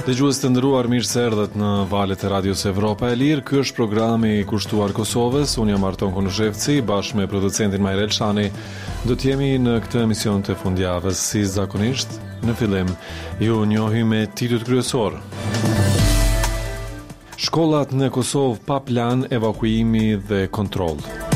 Dëgjues të nderuar, mirë se erdhët në valët e Radios Evropa e Lirë. Ky është programi i kushtuar Kosovës. Unë jam Arton Konushevci, bashkë me producentin Majrel Shani. Do të jemi në këtë emision të fundjavës, si zakonisht. Në fillim, ju njohim me titujt kryesor. Shkollat në Kosovë pa plan, evakuimi dhe kontroll.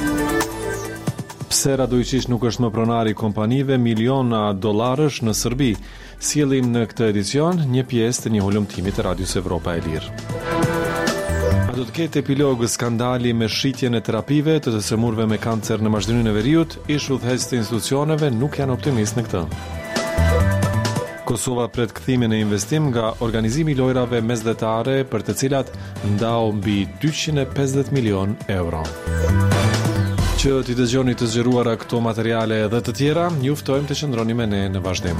Pse Radojičić nuk është më pronar i kompanive miliona dollarësh në Serbi? Sjellim në këtë edicion një pjesë të një hulumtimi të Radios Evropa e Lirë. A do të ketë epilog skandali me shitjen e terapive të sëmurëve me kancer në Maqedoninë e Veriut? Ish udhëheqës të institucioneve nuk janë optimist në këtë. Kosova pret kthimin e investim nga organizimi i lojrave mesdhetare për të cilat ndau mbi 250 milion euro. Që t'i dëgjoni të zgjeruara këto materiale dhe të tjera, ju ftojmë të qëndroni me ne në vazhdim.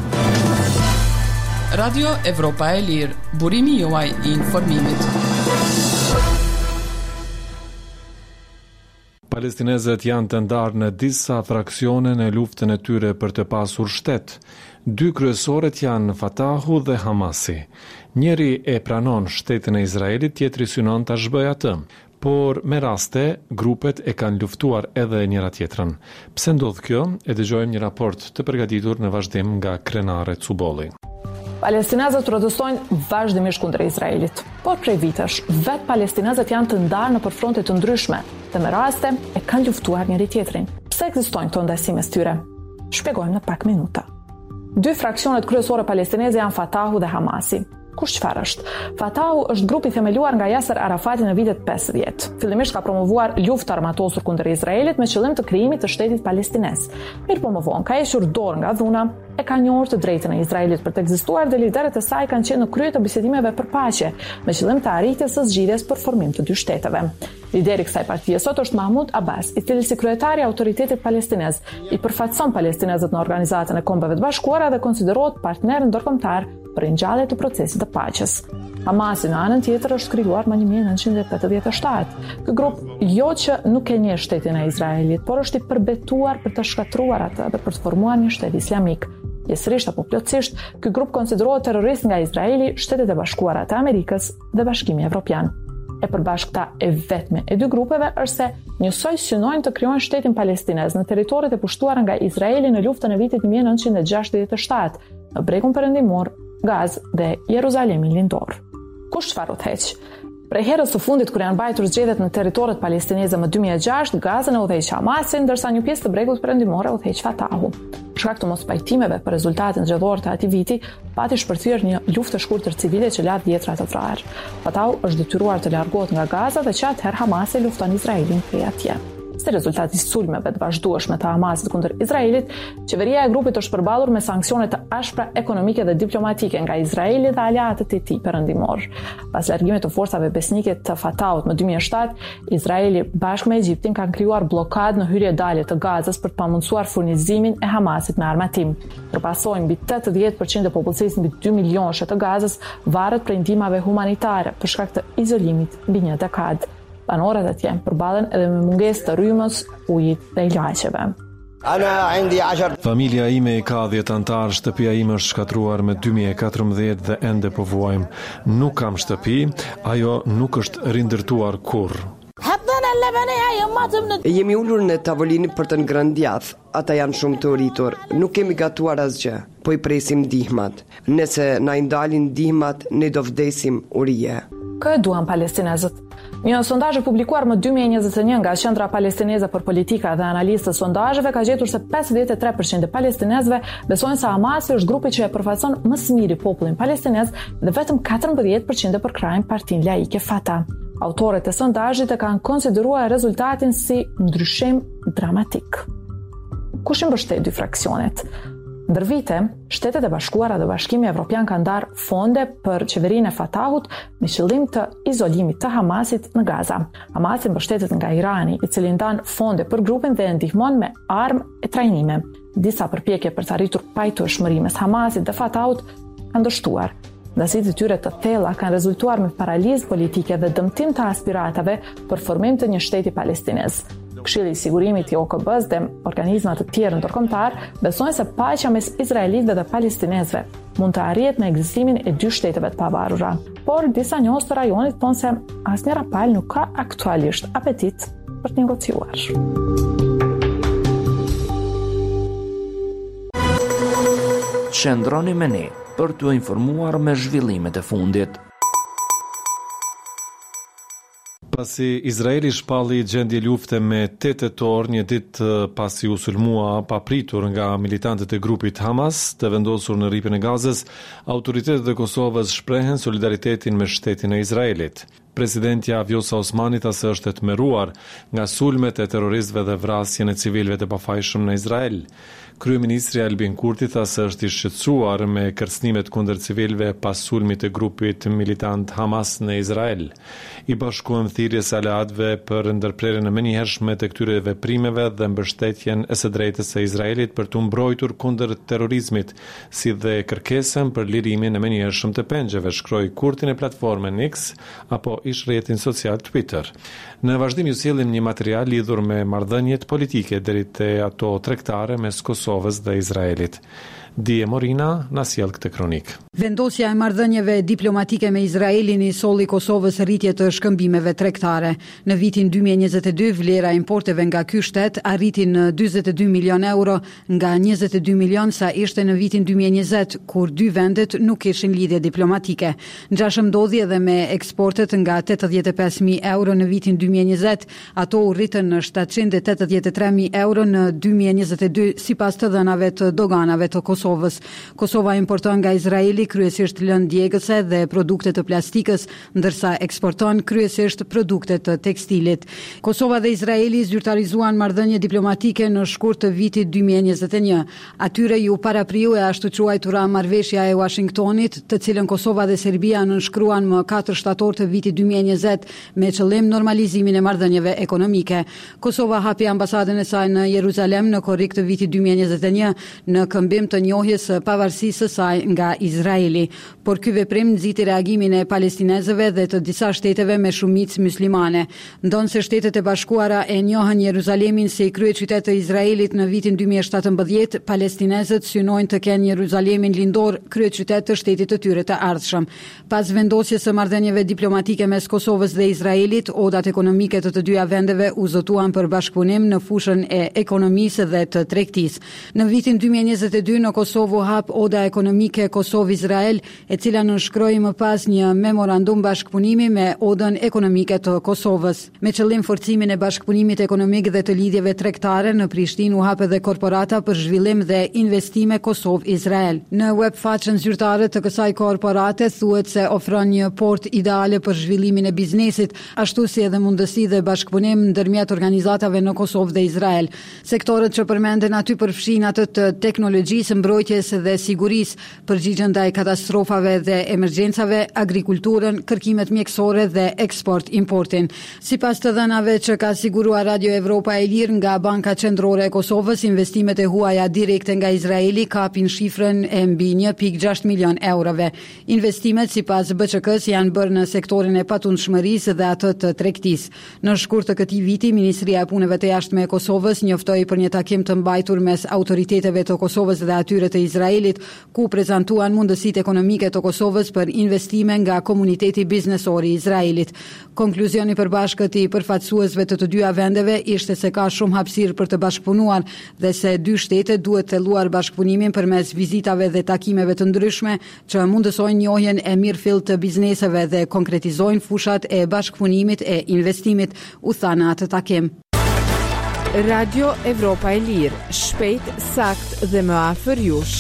Radio Evropa e Lirë, burimi juaj i informimit. Palestinezët janë të ndarë në disa fraksione në luftën e tyre për të pasur shtet. Dy kryesorët janë Fatahu dhe Hamasi. Njëri e pranon shtetin e Izraelit, tjetri synon ta zhbëjë atë. Por me raste, grupet e kanë luftuar edhe njëra tjetrën. Pse ndodh kjo? E dëgjojmë një raport të përgatitur në vazhdim nga Krenare Cubolli. Palestinezët protestojnë vazhdimisht kundër Izraelit, por prej vitesh, vetë palestinezët janë të ndarë në përfronte të ndryshme dhe me raste e kanë luftuar njëri tjetrin. Pse ekzistojnë këto ndajsime mes tyre? Shpjegojmë në pak minuta. Dy fraksionet kryesore palestineze janë Fatahu dhe Hamasi. Kush çfarë është? Fatahu është grupi themeluar nga Yasser Arafati në vitet 50. Fillimisht ka promovuar luftë armatosur kundër Izraelit me qëllim të krijimit të shtetit palestinez. Mirë po më vonë ka hequr dorë nga dhuna, e ka njohur të drejtën e Izraelit për të ekzistuar dhe liderët e saj kanë qenë në krye të bisedimeve për paqe, me qëllim të arritjes së zgjidhjes për formim të dy shteteve. Lideri i kësaj partie sot është Mahmud Abbas, i cili si kryetari i autoritetit palestinez i përfaqëson palestinezët në Organizatën e Kombeve të Bashkuara dhe konsiderohet partner ndërkombëtar për ringjallje të procesit të paqes. Hamasi në anën tjetër është krijuar më 1987. Ky grup jo që nuk e njeh shtetin e Izraelit, por është i përbetuar për të shkatruar atë dhe për të formuar një shtet islamik. Pjesërisht apo plotësisht, ky grup konsiderohet terrorist nga Izraeli, Shtetet e Bashkuara të Amerikës dhe Bashkimi Evropian. E përbashkëta e vetme e dy grupeve është se njësoj synojnë të krijojnë shtetin palestinez në territoret e pushtuara nga Izraeli në luftën e vitit 1967, në bregun perëndimor, Gazë dhe Jeruzalemin lindor. Kush çfarë udhëheq? Prej herës së fundit kur janë mbajtur zgjedhjet në territoret palestineze më 2006, Gazën e udhëheq Hamasi, ndërsa një pjesë të bregut perëndimor e udhëheq Fatahu. Për shkak të mospajtimeve për rezultatin zgjedhor të atij viti, pati shpërthyer një luftë e shkurtër civile që la dhjetra të vrarë. Fatahu është detyruar të largohet nga Gaza dhe që atëherë Hamasi lufton Izraelin prej atje. Si rezultati i sulmeve të vazhdueshme të Hamasit kundër Izraelit, qeveria e grupit është përballur me sanksione të ashpra ekonomike dhe diplomatike nga Izraeli dhe aleatët e tij perëndimor. Pas largimit të forcave besnike të Fatahut në 2007, Izraeli bashkë me Egjiptin kanë krijuar blokadë në hyrje-dalje të Gazës për të pamundsuar furnizimin e Hamasit me armatim. Përpasojnë mbi 80% e popullsisë mbi 2 milionësh të Gazës varet prej ndihmave humanitare për shkak të izolimit mbi një dekadë. Banorët atje përballen edhe me mungesë të rrymës, ujit dhe ilaqeve. Familja ime ka 10 antar, shtëpia ime është shkatruar me 2014 dhe ende po vuajmë. Nuk kam shtëpi, ajo nuk është rindërtuar kurrë. Jemi ulur në tavolinë për të ngrëndjath. Ata janë shumë të rritur. Nuk kemi gatuar asgjë, po i presim ndihmat. Nëse na i ndalin ndihmat, ne do vdesim urije. Kë e duan palestinezët? Një sondazh publikuar më 2021 nga Qendra Palestineze për Politika dhe Analizë të Sondazheve ka gjetur se 53% e palestinezëve besojnë se Hamasi është grupi që e përfaqëson më së miri popullin palestinez dhe vetëm 14% përkrajnë partinë laike Fatah. Autorët e sondazhit e kanë konsideruar rezultatin si ndryshim dramatik. Kush i mbështet dy fraksionet? Ndër vite, Shtetet e Bashkuara dhe Bashkimi Evropian kanë ndarë fonde për qeverinë e Fatahut me qëllim të izolimit të Hamasit në Gaza. Hamasi mbështetet nga Irani, i cili ndan fonde për grupin dhe ndihmon me armë e trajnime. Disa përpjekje për të arritur pajtueshmëri mes Hamasit dhe Fatahut kanë dështuar. Ndasit e tyre të thella kanë rezultuar me paralizë politike dhe dëmtim të aspiratave për formim të një shteti palestinez. Këshilli i Sigurimit i OKB-s dhe organizma të tjerë ndërkombëtar besojnë se paqja mes izraelitëve dhe palestinezëve mund të arrihet me ekzistimin e dy shteteve të pavarura. Por disa njohës të rajonit thonë se asnjëra palë nuk ka aktualisht apetit për të negociuar. Qëndroni me ne për t'u informuar me zhvillimet e fundit. Pasi Izraeli shpalli gjendje lufte me 8 tetor, një ditë pasi u sulmua papritur nga militantët e grupit Hamas të vendosur në rripën e Gazës, autoritetet e Kosovës shprehen solidaritetin me shtetin e Izraelit. Presidentja Vjosa Osmani tha se është e tmerruar nga sulmet e terroristëve dhe vrasjen e civilëve të pafajshëm në Izrael. Kryeministri Albin Kurti tha se është i shqetësuar me kërcënimet kundër civilëve pas sulmit të grupit militant Hamas në Izrael. I bashkuan thirrjes aleatëve për ndërprerjen e menjëhershme të këtyre veprimeve dhe mbështetjen e së drejtës së Izraelit për të mbrojtur kundër terrorizmit, si dhe kërkesën për lirimin e menjëhershëm të pengjeve, shkroi Kurti në platformën X apo ish rrjetin social Twitter. Në vazhdim ju sjellim një material lidhur me marrëdhëniet politike deri te ato tregtare mes Kosovës dhe Izraelit. Dije Morina na sjell këtë kronik. Vendosja e marrëdhënieve diplomatike me Izraelin i solli Kosovës rritje të shkëmbimeve tregtare. Në vitin 2022 vlera e importeve nga ky shtet arriti në 42 milion euro nga 22 milion sa ishte në vitin 2020, kur dy vendet nuk kishin lidhje diplomatike. Ngjashëm ndodhi edhe me eksportet nga 85.000 euro në vitin 2020, ato u rritën në 783.000 euro në 2022 sipas të dhënave të doganave të Kosovës. Kosova importon nga Izraeli kryesisht lëndë djegëse dhe produkte të plastikës, ndërsa eksporton kryesisht produkte të tekstilit. Kosova dhe Izraeli zyrtarizuan marrëdhënie diplomatike në shkurt të vitit 2021. Atyre ju parapriu e ashtu quajtura marrëveshja e Washingtonit, të cilën Kosova dhe Serbia nënshkruan më 4 shtator të vitit 2020 me qëllim normalizimin e marrëdhënieve ekonomike. Kosova hapi ambasadën e saj në Jeruzalem në korrik të vitit 2021 në këmbim të njohjes së pavarësisë së saj nga Izraeli, por ky veprim nxiti reagimin e palestinezëve dhe të disa shteteve me shumicë muslimane. Ndonse Shtetet e Bashkuara e njohën Jeruzalemin si kryeqytet të Izraelit në vitin 2017, palestinezët synojnë të kenë Jeruzalemin lindor kryeqytet të shtetit të tyre të ardhshëm. Pas vendosjes së marrëdhënieve diplomatike mes Kosovës dhe Izraelit, odat ekonomike të të dyja vendeve u zotuan për bashkëpunim në fushën e ekonomisë dhe të tregtisë. Në vitin 2022 në Kosovë hap oda ekonomike Kosovë-Izrael, e cila nënshkroi më pas një memorandum bashkëpunimi me odën ekonomike të Kosovës. Me qëllim forcimin e bashkëpunimit ekonomik dhe të lidhjeve tregtare, në Prishtinë u hap edhe korporata për zhvillim dhe investime Kosovë-Izrael. Në webfaqen zyrtare të kësaj korporate thuhet se ofron një port ideale për zhvillimin e biznesit, ashtu si edhe mundësi dhe bashkëpunim ndërmjet organizatave në Kosovë dhe Izrael. Sektorët që përmenden aty përfshin atë të teknologjisë, mbrojtjes dhe sigurisë, përgjigjen ndaj katastrofave dhe emergjencave, agrikulturën, kërkimet mjekësore dhe eksport-importin. Sipas të dhënave që ka siguruar Radio Evropa e Lirë nga Banka Qendrore e Kosovës, investimet e huaja direkte nga Izraeli kapin shifrën e mbi 1.6 milion eurove. Investimet sipas BÇK-s janë bërë në sektorin e patundshmërisë dhe atë të tregtisë. Në shkurt të këtij viti, Ministria e Punëve të Jashtme e Kosovës njoftoi për një takim të mbajtur mes autoriteteve të Kosovës dhe atyre të Izraelit, ku prezantuan mundësitë ekonomike të Kosovës për investime nga komuniteti biznesor i Izraelit. Konkluzioni i përbashkët i përfaqësuesve të dyja vendeve ishte se ka shumë hapësirë për të bashkëpunuar dhe se dy shtetet duhet thelluar bashkëpunimin përmes vizitave dhe takimeve të ndryshme që mundësojnë njohjen e mirëfillt të bizneseve dhe konkretizojnë fushat e bashkëpunimit e investimit, u tha në atë takim. Radio Evropa e Lirë, shpejt, sakt dhe më afër jush.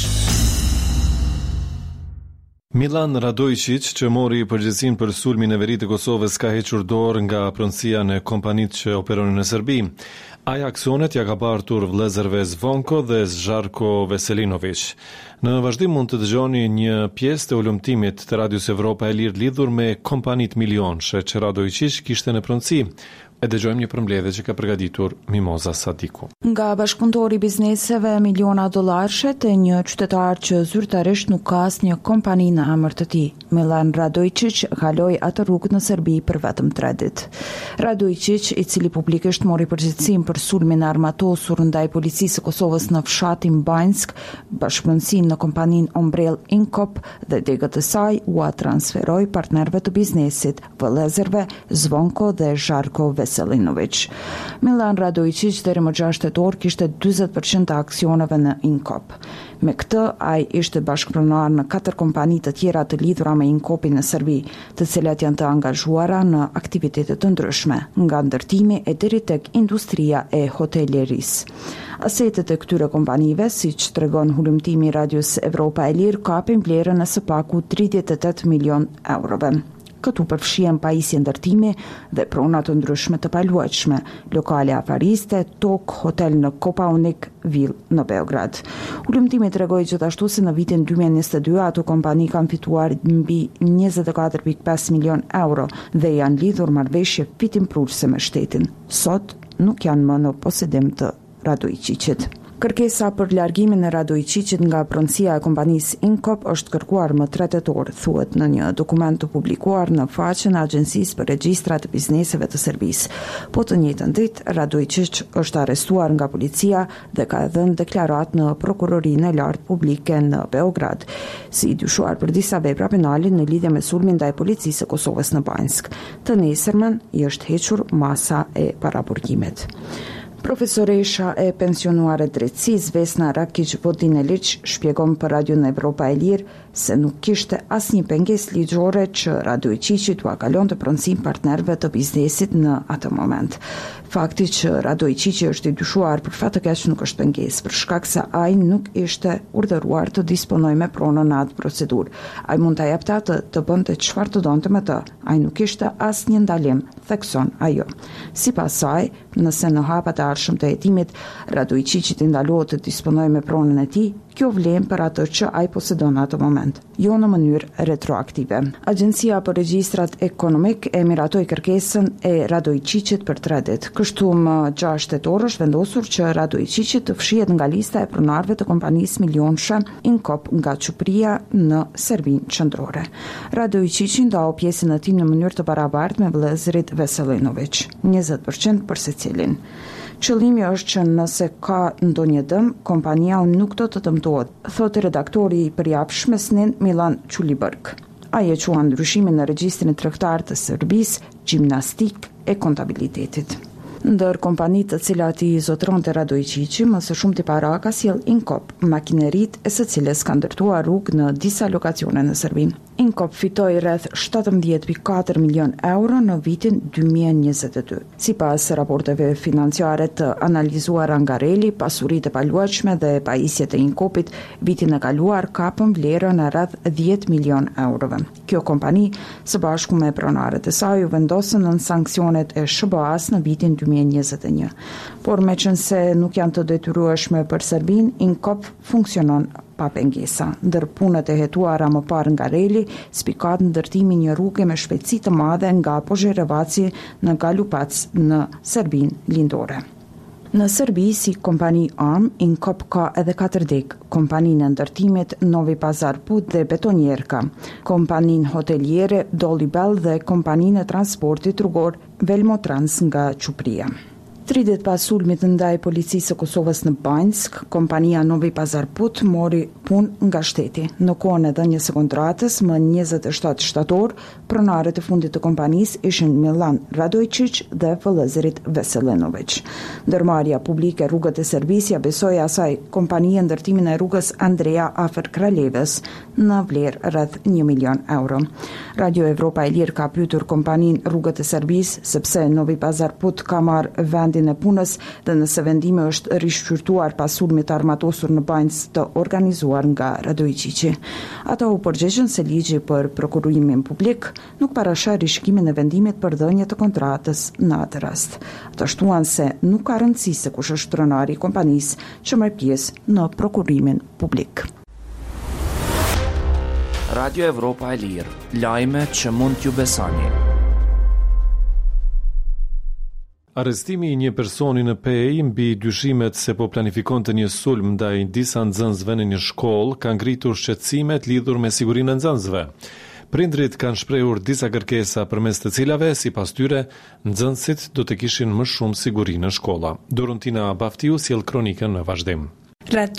Milan Radojčić, që mori përgjegjësinë për sulmin e verit të Kosovës, ka hequr dorë nga pronësia në kompanitë që operonin në Serbi. Ai aksionet ja ka bartur vëllezërve Zvonko dhe Zharko Veselinović. Në vazhdim mund të dëgjoni një pjesë të ulëmtimit të Radios Evropa e Lirë lidhur me kompanitë milionshë që Radojčić kishte në pronësi. E dëgjojmë një përmbledhje që ka përgatitur Mimoza Sadiku. Nga bashkëpunëtori i bizneseve miliona dollarëshe të një qytetar që zyrtarisht nuk ka asnjë kompani në emër të tij, Milan Radojčić kaloi atë rrugë në Serbi për vetëm 3 ditë. Radojčić, i cili publikisht mori përgjegjësinë për sulmin e armatosur ndaj policisë së Kosovës në fshatin Banjsk, bashkëpunësinë në kompaninë Ombrell Inkop dhe degët e saj u transferoi partnerëve të biznesit, vëllezërve Zvonko dhe Žarko Veselinović. Milan Radojčić deri më 6 tetor kishte 40% të aksioneve në Inkop. Me këtë, ai ishte bashkëpronar në 4 kompani të tjera të lidhura me Inkopin në Serbi, të cilat janë të angazhuara në aktivitete të ndryshme, nga ndërtimi e deri tek industria e hotelerisë. Asetet e këtyre kompanive, siç tregon hulumtimi i Radios Evropa e Lirë, kapin vlerën e së paku 38 milion eurove. Këtu përfshihen pajisje ndërtimi dhe prona të ndryshme të paluajtshme, lokale afariste, tok, hotel në Kopaonik Vill në Beograd. Hulumtimi tregoi gjithashtu se në vitin 2022 ato kompani kanë fituar mbi 24.5 milion euro dhe janë lidhur marrëveshje fitimprurse me shtetin. Sot nuk janë më në posedim të Radojčićit. Kërkesa për largimin e Radojčićit nga pronësia e kompanisë Inkop është kërkuar më 3 tetor, thuhet në një dokument të publikuar në faqen e Agjencisë për Regjistrat të Bizneseve të Serbisë. Po të njëjtën ditë, Radojčić është arrestuar nga policia dhe ka dhënë deklaratë në prokurorinë e lartë publike në Beograd, si i dyshuar për disa vepra penale në lidhje me sulmin ndaj policisë së Kosovës në Banjsk. Të nesërmen i është hequr masa e paraburgimit. Profesoresha e pensionuar e drejtësisë Vesna Rakić Vodinelić shpjegon për Radion Evropa e Lirë se nuk kishte asnjë pengesë ligjore që Radojčićit ua kalonte pronësinë partnerëve të biznesit në atë moment. Fakti që Radojčići është i dyshuar për fat të keq nuk është pengesë, për shkak se ai nuk ishte urdhëruar të disponojë me pronën në atë procedurë. Ai mund ta jepte atë të bënte çfarë të donte me të. Ai nuk kishte asnjë ndalim, thekson ajo. Sipas saj, nëse në hapat e ardhshëm të hetimit Radojčićit i ndalohet të disponojë me pronën e tij, kjo vlen për atë që ai posedon në atë moment, jo në mënyrë retroaktive. Agjencia për Regjistrat Ekonomik e miratoi kërkesën e Radojčićit për 3 ditë. Kështu më 6 tetor është vendosur që Radojčićit të fshihet nga lista e pronarëve të kompanisë milionshë Inkop nga Çupria në Serbinë qendrore. Radojčići ndau pjesën e tij në mënyrë të barabartë me vëllezërit Veselinović, 20% për secilin. Qëllimi është që nëse ka ndonjë dëm, kompania nuk do të dëmtohet, thotë redaktori i përjapshëm SNIN Milan Çuliberg. Ai e quan ndryshimin në regjistrin tregtar të Serbisë, gjimnastik e kontabilitetit. Ndër kompanitë të cilat i zotronte Radojčići, më së shumti para ka sjell Inkop, makineritë e së cilës ka ndërtuar rrugë në disa lokacione në Serbi. Inkop fitoi rreth 17.4 milion euro në vitin 2022. Sipas raporteve financiare të analizuara nga Reli, pasuritë e paluajtshme dhe pajisjet e Inkopit vitin e kaluar kapën vlerën e rreth 10 milion eurove. Kjo kompani, së bashku me pronarët e saj, u vendosën në sanksionet e SBA-s në vitin 2021. Por meqense nuk janë të detyrueshme për Serbinë, Inkop funksionon pa pengesa. Ndër punët e hetuara më parë nga Reli, spikat ndërtimi një rruge me shpejtësi të madhe nga Požarevaci në Galupac në Serbinë lindore. Në Serbi, si kompani armë, Inkop ka edhe 4 degë, kompaninë e ndërtimit Novi Pazar Put dhe Betonjerka, kompaninë hoteliere Dolly Bell dhe kompaninë e transportit rrugor Velmotrans nga Çupria. 3 ditë pas sulmit ndaj policisë së Kosovës në Banjsk, kompania Novi Pazar Put mori punë nga shteti. Në kohën e dhënies së kontratës më 27 shtator, pronarët e fundit të kompanisë ishin Milan Radojčić dhe vëllezërit Veselinović. Ndërmarrja publike Rrugët e Serbisë besoi asaj kompanie ndërtimin e rrugës Andrea afër Kralevës në vlerë rreth 1 milion euro. Radio Evropa e Lirë ka pyetur kompaninë Rrugët e Serbisë sepse Novi Pazar Put ka marrë vendin e punës dhe nëse vendimi është rishqyrtuar pas sulmit armatosur në Banjsk të organizuar nga Radojčići. Ata u përgjigjën se ligji për prokurimin publik nuk parashë rishkimin e vendimit për dhënie të kontratës në atë rast. Ata shtuan se nuk ka rëndësi se kush është pronari i kompanisë që merr pjesë në prokurimin publik. Radio Evropa e Lirë, lajme që mund t'ju besoni. Arrestimi i një personi në Pej mbi dyshimet se po planifikonte një sulm ndaj disa nxënësve në një shkollë ka ngritur shqetësimet lidhur me sigurinë e nxënësve. Prindrit kanë shprehur disa kërkesa përmes të cilave, sipas tyre, nxënësit do të kishin më shumë siguri në shkolla. Dorontina Baftiu sjell kronikën në vazhdim. Rreth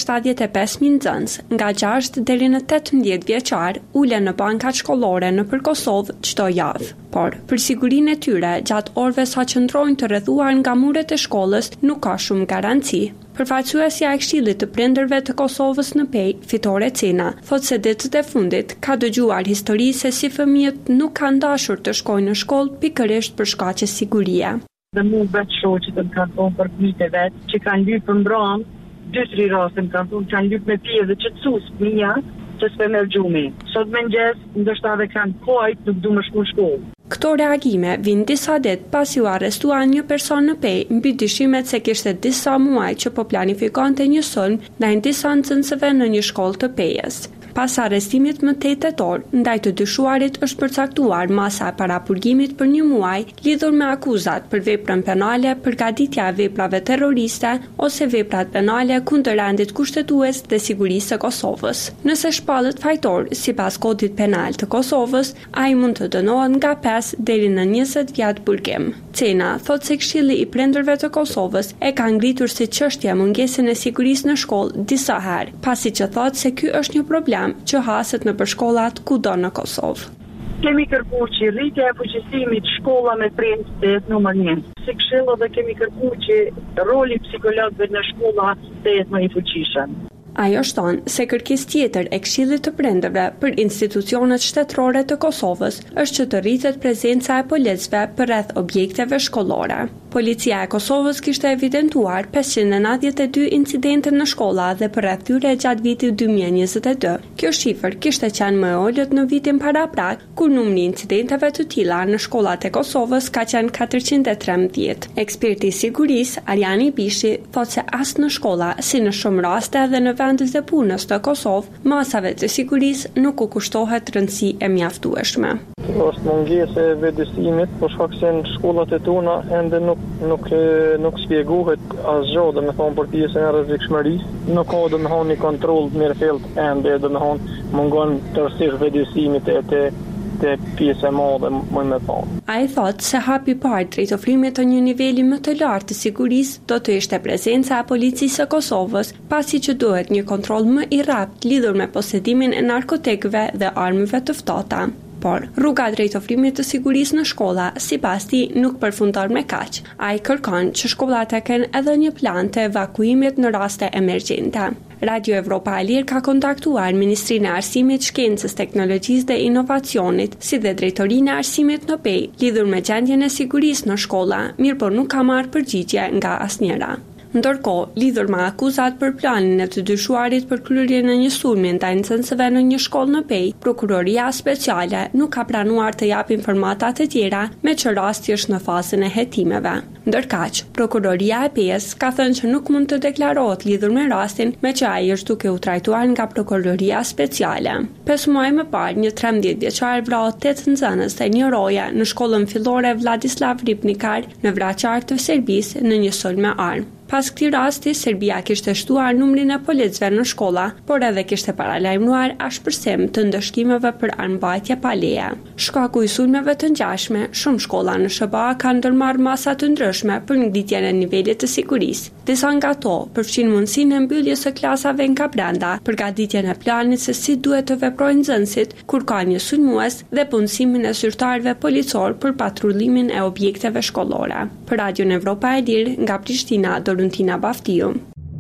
275.000 nxënës nga 6 deri në 18 vjeçar ulen në bankat shkollore nëpër Kosovë çdo javë. Por, për sigurinë e tyre, gjatë orëve sa qëndrojnë të rrethuar nga muret e shkollës, nuk ka shumë garanci. Përfaqësuesja e Këshillit të Prindërve të Kosovës në Pej, Fitore Cena, thotë se ditët e fundit ka dëgjuar histori se si fëmijët nuk kanë dashur të shkojnë në shkollë pikërisht për shkaqe sigurie. Dhe mu vetë shoqet më kanë thonë për fëmijët e vet që kanë lypë mbrëm, 2-3 raste më kanë thonë kanë lypë me pije dhe qetësues fëmija që s'pe merr gjumi. Sot mëngjes ndoshta edhe kanë kohë nuk du më shku në shkollë. Këto reagime vinë disa ditë pasi u arrestuan një person në Pej mbi dyshimet se kishte disa muaj që po planifikonte një sulm ndaj disa nxënësve në një shkollë të Pejës. Pas arrestimit më 8 tetor, ndaj të dyshuarit është përcaktuar masa e parapurgimit për 1 muaj lidhur me akuzat për veprën penale, përgatitja e veprave terroriste ose veprat penale kundër rendit kushtetues dhe sigurisë së Kosovës. Nëse shpallet fajtor sipas kodit penal të Kosovës, ai mund të dënohet nga 5 deri në 20 vjet burgim. Cena thotë se Këshilli i Prindërve të Kosovës e ka ngritur si çështje mungesën e sigurisë në shkollë disa herë, pasi që thotë se ky është një problem që haset në përshkollat kudo në Kosovë. Kemi kërkuar që rritja e fuqisimit shkolla me prindë të jetë numër 1. Si këshill edhe kemi kërkuar që roli i psikologëve në shkolla të jetë më i fuqishëm. Ajo shton se kërkesë tjetër e Këshillit të Prindërve për institucionet shtetërore të Kosovës është që të rritet prezenca e policëve përreth objekteve shkollore. Policia e Kosovës kishte evidentuar 592 incidente në shkolla dhe përreth tyre gjatë vitit 2022. Kjo shifër kishte qenë më e ulët në vitin paraprak, kur numri i incidenteve të tilla në shkollat e Kosovës ka qenë 413. Eksperti i sigurisë, Arjani Bishi, thotë se as në shkolla, si në shumë raste edhe në vendet e punës të Kosovë, masave të sigurisë nuk u kushtohet rëndësi e mjaftueshme. Është mungesë e vetëdijimit, por shkak se në shkollat e tona ende nuk shpjegohet asgjë, domethënë për pjesën e rrezikshmërisë, nuk ka domethënë një kontroll mirëfillt ende, domethënë mungon tërësisht vetëdijimit të pjesë e madhe më me pa. Ai thotë se hapi i parë drejt ofrimit të një niveli më të lartë të sigurisë do të ishte prezenca e policisë së Kosovës, pasi që duhet një kontroll më i rrapt lidhur me posedimin e narkotikëve dhe armëve të ftohta. Por rruga drejt ofrimit të sigurisë në shkolla, sipas tij, nuk përfundon me kaq. Ai kërkon që shkollat të kenë edhe një plan të evakuimit në raste emergjente. Radio Evropa e Lirë ka kontaktuar Ministrinë e Arsimit, Shkencës, Teknologjisë dhe Inovacionit, si dhe Drejtorinë e Arsimit në Pej, lidhur me gjendjen e sigurisë në shkolla, mirë por nuk ka marrë përgjigje nga asnjëra. Ndërkohë, lidhur me akuzat për planin e të dyshuarit për kryerjen e një sulmi ndaj nxënësve në një shkollë në Pej, Prokuroria Speciale nuk ka planuar të japë informata të tjera, me që rasti është në fazën e hetimeve. Ndërkaq, Prokuroria e Pejës ka thënë që nuk mund të deklarohet lidhur me rastin, me që ai është duke u trajtuar nga Prokuroria Speciale. 5 muaj më parë, një 13 vjeçar vrau 8 nxënës të një roje në shkollën fillore Vladislav Ribnikar në Vraçar të Serbisë në një sulm me armë. Pas këtij rasti, Serbia kishte shtuar numrin e policëve në shkolla, por edhe kishte paralajmëruar ashpërsim të ndëshkimeve për armbajtje pa leje. Shkaku i sulmeve të ngjashme, shumë shkolla në SBA kanë ndërmarrë masa të ndryshme për ngritjen e nivelit të sigurisë. Disa nga ato përfshin mundësinë e mbylljes së klasave nga brenda, përgatitjen e planit se si duhet të veprojnë nxënësit kur ka një sulmues dhe punësimin e zyrtarëve policor për patrullimin e objekteve shkollore. Për Radion Evropa e Lirë, nga Prishtina, Dorontina Baftiu.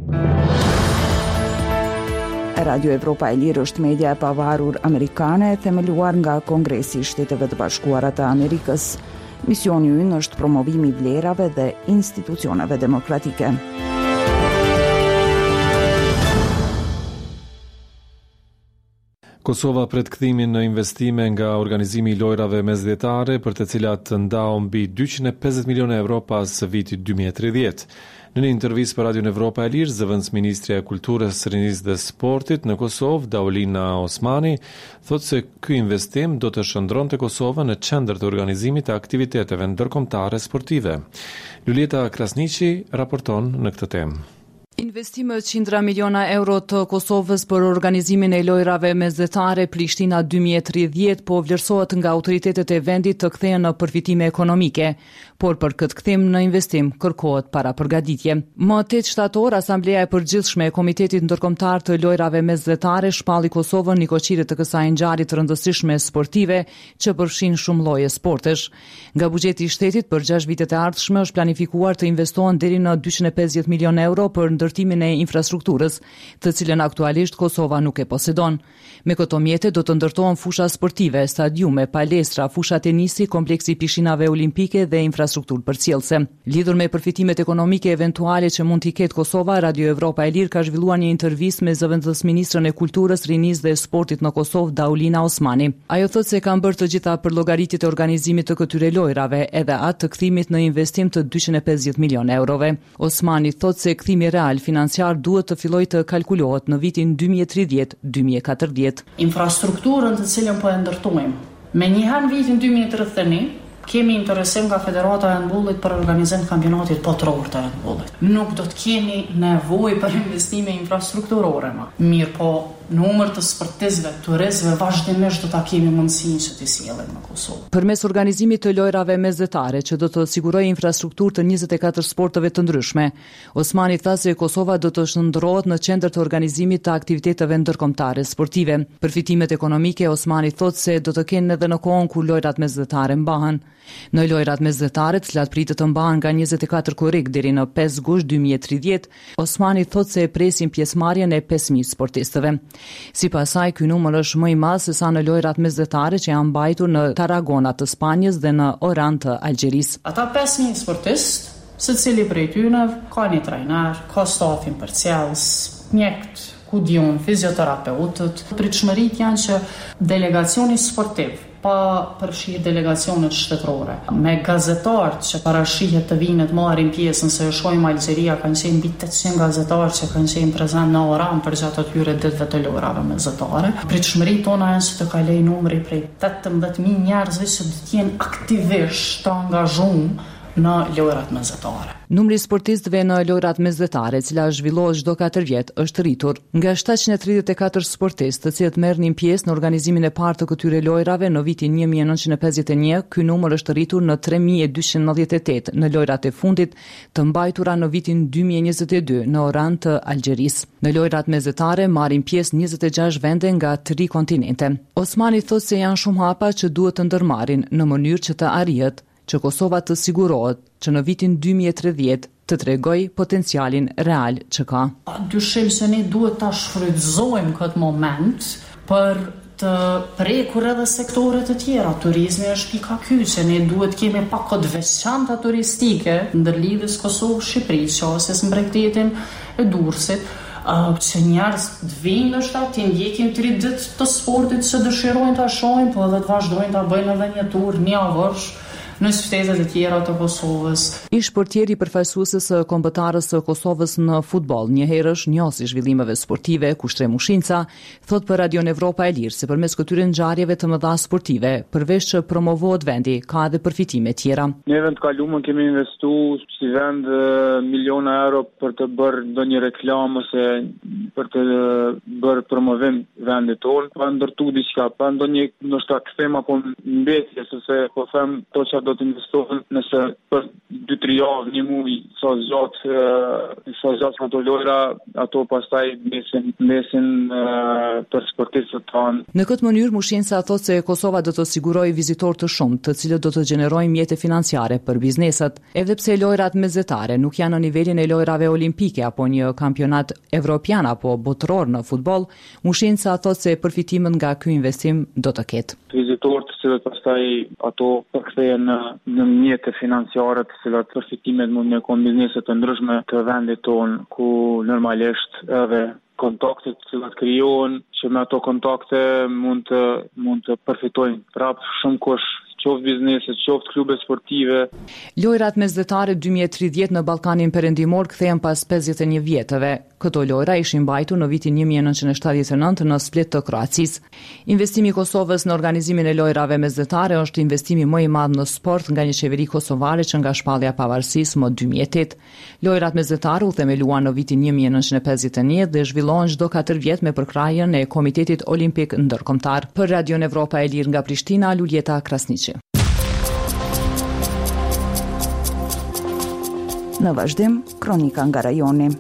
Radio Evropa e Lirë është media e pavarur amerikane themeluar nga Kongresi i Shteteve të Bashkuara të Amerikës. Misioni i ynë është promovimi i vlerave dhe institucioneve demokratike. Kosova pret kthimin në investime nga organizimi i lojrave mesdhetare, për të cilat ndau mbi 250 milionë euro pas vitit 2030. Në një intervistë për Radio Evropa e Lirë, zëvendësministri e Kulturës, Rinisë dhe Sportit në Kosovë, Daulina Osmani, thotë se ky investim do të shndronte Kosovën në qendër të organizimit të aktiviteteve ndërkombëtare sportive. Lulieta Krasniqi raporton në këtë temë. Investimet 100 miliona euro të Kosovës për organizimin e lojrave mesdhetare Prishtina 2030 po vlerësohet nga autoritetet e vendit të kthehen në përfitime ekonomike, por për këtë kthim në investim kërkohet para përgatitje. Më 8 shtator, Asambleja e Përgjithshme e Komitetit Ndërkombëtar të Lojrave Mesdhetare shpalli Kosovën nikoqire të kësaj ngjarje të rëndësishme sportive që përfshin shumë lloje sportesh. Nga buxheti i shtetit për 6 vitet e ardhshme është planifikuar të investohen deri në 250 milionë euro për ndërtimin e infrastrukturës, të cilën aktualisht Kosova nuk e posedon. Me këto mjete do të ndërtohen fusha sportive, stadiume, palestra, fusha tenisi, kompleksi pishinave olimpike dhe infrastrukturë përcjellëse. Lidhur me përfitimet ekonomike eventuale që mund t'i ketë Kosova, Radio Evropa e Lirë ka zhvilluar një intervistë me zëvendësministrën e Kulturës, Rinisë dhe Sportit në Kosovë, Daulina Osmani. Ajo thotë se kanë bërë të gjitha përllogaritjet e organizimit të këtyre lojrave, edhe atë të kthimit në investim të 250 milionë eurove. Osmani thotë se kthimi real financiar duhet të fillojë të kalkulohet në vitin 2030-2040. Infrastrukturën të cilën po e ndërtojmë. Me njëherë vitin 2031 kemi interesim nga Federata e Handbollit për organizim kampionatit botëror të handbollit. Nuk do të kemi nevojë për investime infrastrukturore më. Mirë po, numër të sportistëve, turistëve vazhdimisht do ta kemi mundësinë që t'i sjellim në Kosovë. Përmes organizimit të lojrave mesdhetare që do të sigurojë infrastrukturë të 24 sporteve të ndryshme, Osmani tha se Kosova do të shndërrohet në qendër të organizimit të aktiviteteve ndërkombëtare sportive. Përfitimet ekonomike, Osmani thotë se do të kenë edhe në kohën kur lojrat mesdhetare mbahen. Në lojrat mesdhetare, të cilat pritet të mbahen nga 24 korrik deri në 5 gusht 2030, Osmani thotë se e presin pjesëmarrjen e 5000 sportistëve. Sipas saj, ky numër është më i madh se sa në lojrat mesdhetare që janë mbajtur në Tarragona të Spanjës dhe në Oran të Algjerisë. Ata 5000 sportistë, secili prej tyre ka një trajner, ka stafin përcjellës, mjekët, ku diun, fizioterapeutët. Pritshmëritë janë që delegacioni sportiv pa përfshirë delegacionet shtetërore. Me gazetarët që parashihet të vinë të marrin pjesën, se e shohim Algjeria kanë qenë mbi 800 gazetarë që kanë qenë prezant në Oran për gjatë atyre ditëve të lojrave mesdhetare. Pritshmëritë tona janë që të kalojë numri prej 18000 njerëzve që do të jenë aktivisht të angazhuar në lojrat mesdhetare. Numri i sportistëve në lojrat mesdhetare, e cila zhvillohet çdo 4 vjet, është rritur nga 734 sportistë, të cilët merrnin pjesë në organizimin e parë të këtyre lojrave në vitin 1951, ky numër është rritur në 3298 në lojrat e fundit të mbajtura në vitin 2022 në Oran të Algjerisë. Në lojrat mesdhetare marrin pjesë 26 vende nga 3 kontinente. Osmani thotë se janë shumë hapa që duhet të ndërmarrin në mënyrë që të arrihet që Kosova të sigurohet që në vitin 2030 të tregoj potencialin real që ka. Dyshim se ne duhet ta shfrytëzojmë këtë moment për të prekur edhe sektore të tjera. Turizmi është pika kyçe, ne duhet kemi pak këtë veçanta turistike ndërlidhjes Kosovë-Shqipëri, qasjes mbretërin e Durrësit, që njerëz të vinë ndoshta të ndjekin 3 ditë të sportit që dëshirojnë ta shohin, po edhe të vazhdojnë ta bëjnë edhe një tur një javësh në shtetet e tjera të Kosovës. Ish portieri përfaqësuesës së kombëtarës së Kosovës në futboll, një herësh njohësi zhvillimeve sportive, Kushtre Mushinca, thot për Radio Evropa e Lirë se përmes këtyre ngjarjeve të mëdha sportive, përveç që promovohet vendi, ka edhe përfitime tjera. Në vend kaluar kemi investuar si vend miliona euro për të bërë ndonjë reklam ose për të bërë promovim vendit tonë, pa ndërtu diçka, pa ndonjë ndoshta kthem apo mbetje, se po them to që do të investohen nëse për 2-3 javë, një muaj, sa zgjat ato lojra, ato pastaj mesin për sportistët tanë. Në këtë mënyrë Mushinca thotë se Kosova do të sigurojë vizitorë të shumtë, të cilët do të gjenerojnë mjete financiare për bizneset. Edhe pse lojrat mesdhetare nuk janë në nivelin e lojrave olimpike apo një kampionat evropian apo botëror në futboll, Mushinca thotë se përfitimet nga ky investim do të ketë. Vizitorët të cilët pastaj ato përkthehen në mjete financiare, të cilat përfitimet mund me konë biznese të ndryshme të vendit tonë, ku normalisht edhe kontaktet që cilat krijohen, që me ato kontakte mund të përfitojnë prapë shumë kush, qoftë bizneset, qoftë klube sportive. Lojrat mesdhetare 2030 në Ballkanin Perëndimor kthehen pas 51 vjetëve. Këto lojra ishin mbajtur në vitin 1979 në Split të Kroacisë. Investimi i Kosovës në organizimin e lojrave mesdhetare është investimi më i madh në sport nga një qeveri kosovare që nga shpallja e pavarësisë më 2008. Lojrat mesdhetare u themeluan në vitin 1951 dhe zhvillohen çdo 4 vjet me përkrahjen e Komitetit Olimpik Ndërkombëtar. Për Radion Evropa e Lirë nga Prishtina, Luljeta Krasniqi. Në vazhdim, kronika nga rajoni.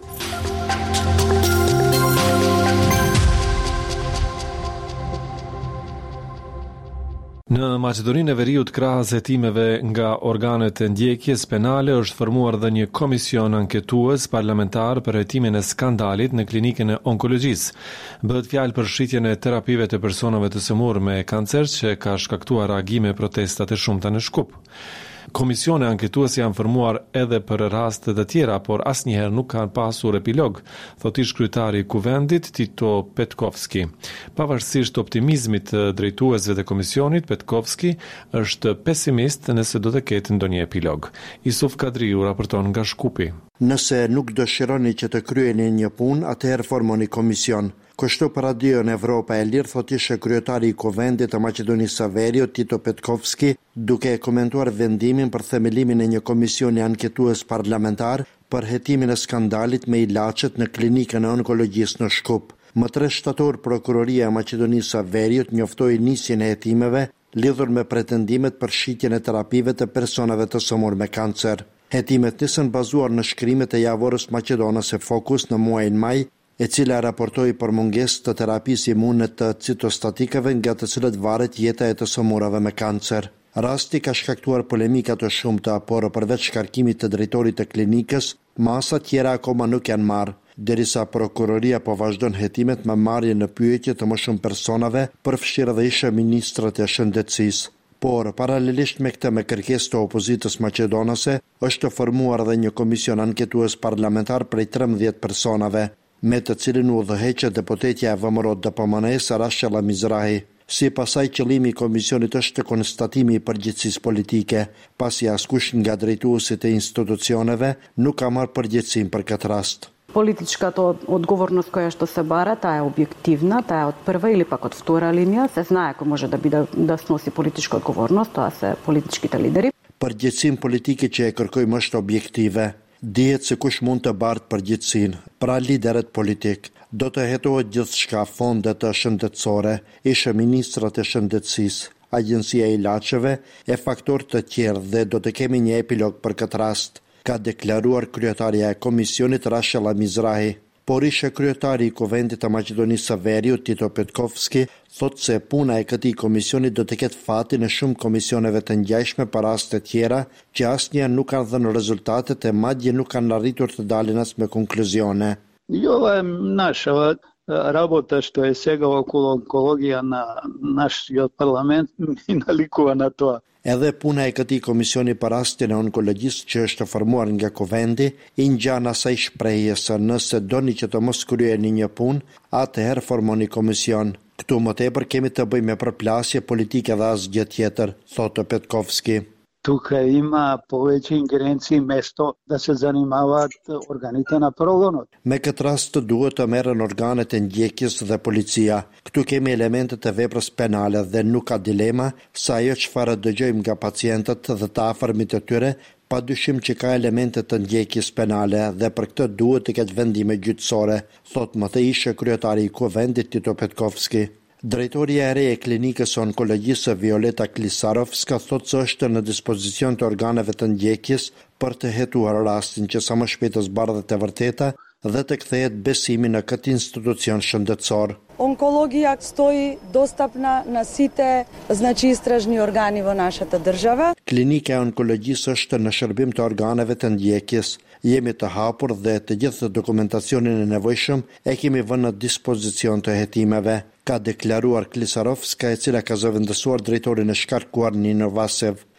Në Maqedoninë e Veriut, krahas hetimeve nga organet e ndjekjes penale, është formuar dhe një komision anketues parlamentar për hetimin e skandalit në klinikën e onkologjisë. Bëhet fjalë për shitjen e terapive të personave të sëmurë me kancer që ka shkaktuar reagime protesta të shumta në Shkup. Komisione anketuese janë formuar edhe për raste të tjera, por asnjëherë nuk kanë pasur epilog, thot ish kryetari i Kuvendit Tito Petkovski. Pavarësisht optimizmit të drejtuesve të komisionit, Petkovski është pesimist nëse do të ketë ndonjë epilog. Isuf Kadriu raporton nga Shkupi. Nëse nuk dëshironi që të kryeni një punë, atëherë formoni komision. Kështu për Radion Evropa e Lirë, thot ishe kryetari i Kuvendit të Maqedonisë së Veriut, Tito Petkovski, duke komentuar vendimin për themelimin e një komisioni anketues parlamentar për hetimin e skandalit me ilaçet në klinikën e onkologjisë në Shkup. Më 3 shtator, Prokuroria e Maqedonisë së Veriut njoftoi nisjen e hetimeve lidhur me pretendimet për shitjen e terapive të personave të sëmurë me kancer. Hetimet nisën bazuar në shkrimet e javorës maqedonase Focus në muajin maj, e cila raportoi për mungesë të terapisë imune të citostatikave nga të cilët varet jeta e të sëmurave me kancer. Rasti ka shkaktuar polemika të shumta, por përveç shkarkimit të drejtorit të klinikës, masa tjera akoma nuk janë marrë, derisa prokuroria po vazhdon hetimet me marrje në pyetje të më shumë personave, përfshirë dhe ishe ministrat e shëndetësisë. Por, paralelisht me këtë me kërkesë të opozitës maqedonase, është formuar dhe një komision anketues parlamentar prej 13 personave, me të cilin u udhëheqet deputetja e VMRO DPMNE-s Rashella Mizrahi. Si pasaj, qëllimi i komisionit është konstatimi i përgjegjësisë politike, pasi askush nga drejtuesit e institucioneve nuk ka marrë përgjegjësinë për këtë rast. Политическата отговорност, която се бара, тая е обективна, тая е от първа или пък от втора линия. Се знае, ако може да сноси политическа отговорност, това са политическите лидери. Përgjegjësinë politike që e kërkojmë është objektive. Dihet se kush mund të bartë përgjegjësinë, pra liderët politik. Do të hetohet gjithçka, fondet shëndetësore, ishe ministrat e shëndetësisë, agjencia e ilaçeve e faktorë të tjerë dhe do të kemi një epilog për këtë rast, ka deklaruar kryetaria e komisionit Rashella Mizrahi. Por ishe kryetari i Kuvendit të Maqedonisë së Veriut, Tito Petkovski, thot se puna e këtij komisioni do të ketë fati në shumë komisioneve të ngjashme për raste tjera që asnjëherë nuk kanë dhënë rezultatet e madje nuk kanë arritur të dalin as me konkluzione. И ова е наша работа што е сега околу онкологија на нашиот парламент и наликува на тоа. Edhe puna e këtij komisioni për rastin e onkologjisë që është formuar nga Kuvendi i ngjan asaj shprehje se nëse doni që të mos kryeni një punë, atëherë formoni komision. Këtu më tepër kemi të bëjmë me përplasje politike dhe asgjë tjetër, thotë Petkovski. Тука има повеќе ингеренции место да се занимаваат органите на прогонот. Me këtë rast duhet të merren organet e ndjekjes dhe policia. Këtu kemi elementet e veprës penale dhe nuk ka dilema se ajo çfarë dëgjojmë nga pacientët dhe të afërmit të tyre, padyshim që ka elemente të ndjekjes penale dhe për këtë duhet të ketë vendime gjyqësore, thot më të ishe kryetari i Kuvendit Tito Petkovski. Drejtoria e re e klinikës onkologjisë Violeta Klisarovska thot se është në dispozicion të organeve të ndjekjes për të hetuar rastin që sa më shpejt të zbardhet e vërteta dhe të kthehet besimi në këtë institucion shëndetësor. Онкологија стои достапна на сите истражни органи во нашата држава. Klinika e onkologjisë është në shërbim të organeve të ndjekjes. Jemi të hapur dhe të gjithë dokumentacionin e nevojshëm e kemi vënë në dispozicion të hetimeve, ka deklaruar Klisarovska, e cila ka zëvendësuar drejtorin e shkarkuar Nino Vasev.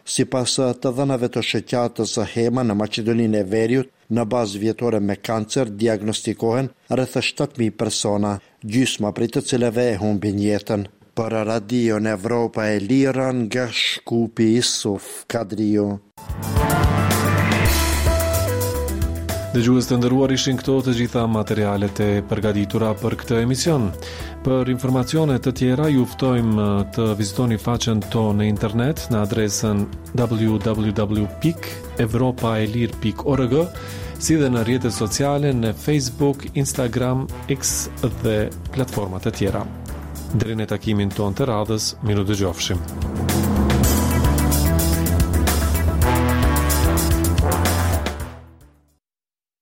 Sipas të dhënave të shoqatës HEMA në Maqedoninë e Veriut, në bazë vjetore me kancer diagnostikohen rreth 7.000 persona, gjysma prej të cilëve e humbin jetën. Për Radio Evropa e Lira nga Shkupi Isuf Kadriu. Dëgjues të nderuar, ishin këto të gjitha materialet e përgatitura për këtë emision. Për informacione të tjera ju ftojmë të vizitoni faqen tonë në internet në adresën www.evropaelir.org, si dhe në rrjetet sociale në Facebook, Instagram, X dhe platformat e tjera. Deri në takimin tonë të radhës, miru dëgjofshim.